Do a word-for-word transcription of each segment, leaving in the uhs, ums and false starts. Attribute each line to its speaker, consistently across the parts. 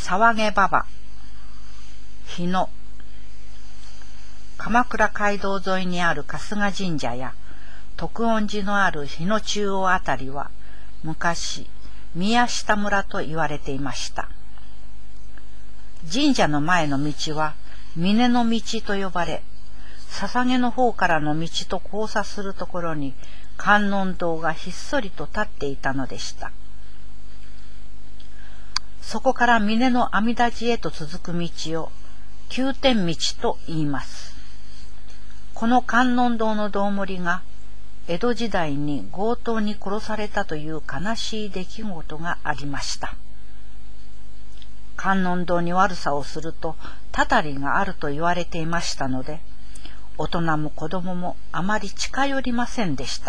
Speaker 1: 沢毛馬場、日野。鎌倉街道沿いにある春日神社や徳恩寺のある日野中央あたりは昔宮下村と言われていました。神社の前の道は峰の道と呼ばれ、捧げの方からの道と交差するところに観音堂がひっそりと立っていたのでした。そこから峰の阿弥陀寺へと続く道を九天道と言います。この観音堂の堂守が江戸時代に強盗に殺されたという悲しい出来事がありました。観音堂に悪さをするとたたりがあると言われていましたので、大人も子供もあまり近寄りませんでした。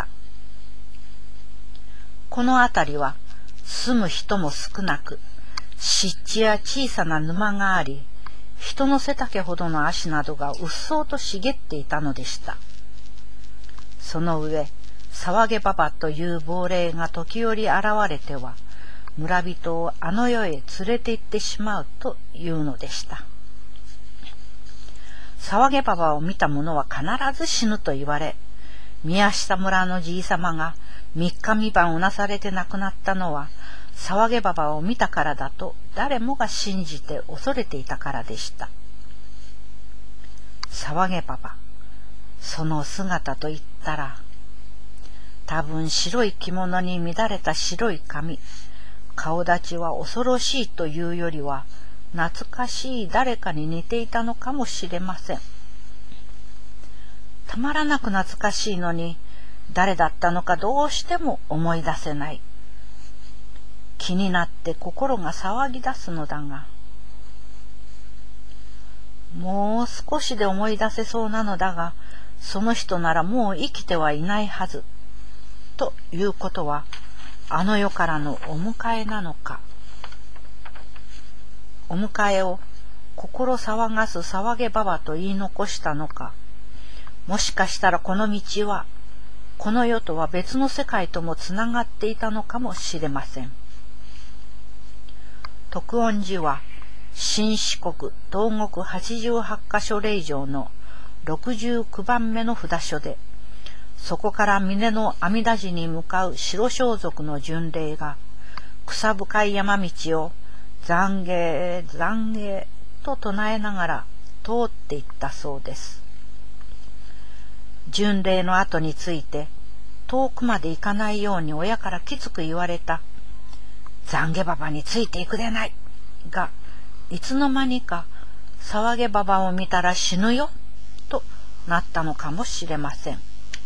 Speaker 1: この辺りは住む人も少なく、湿地や小さな沼があり、人の背丈ほどの足などがうっそうと茂っていたのでした。その上、沢毛馬場という亡霊が時折現れては、村人をあの世へ連れて行ってしまうというのでした。沢毛馬場を見た者は必ず死ぬと言われ、宮下村のじいさまが三日三晩うなされて亡くなったのは、沢毛馬場を見たからだと誰もが信じて恐れていたからでした。沢毛馬場、その姿といったら、多分白い着物に乱れた白い髪、顔立ちは恐ろしいというよりは、懐かしい誰かに似ていたのかもしれません。たまらなく懐かしいのに、誰だったのかどうしても思い出せない。気になって心が騒ぎ出すのだが、もう少しで思い出せそうなのだが、その人ならもう生きてはいないはず。ということは、あの世からのお迎えなのか。お迎えを心騒がす沢毛馬場と言い残したのか。もしかしたらこの道は、この世とは別の世界ともつながっていたのかもしれません。徳恩寺は、新四国東国八十八箇所霊場の六十九番目の札所で、そこから峰の阿弥陀寺に向かう白装束の巡礼が、草深い山道を懺悔懺悔と唱えながら通っていったそうです。巡礼の後について、遠くまで行かないように親からきつく言われた、懺悔馬場についていくでないが、いつの間にか沢毛馬場を見たら死ぬよとなったのかもしれません。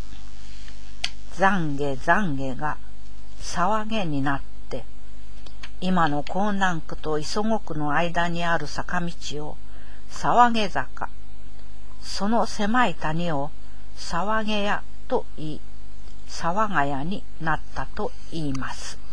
Speaker 1: 懺悔懺悔が騒げになって、今の江南区と磯子区の間にある坂道を沢毛坂、その狭い谷を沢毛屋と言い、沢ヶ谷になったと言います。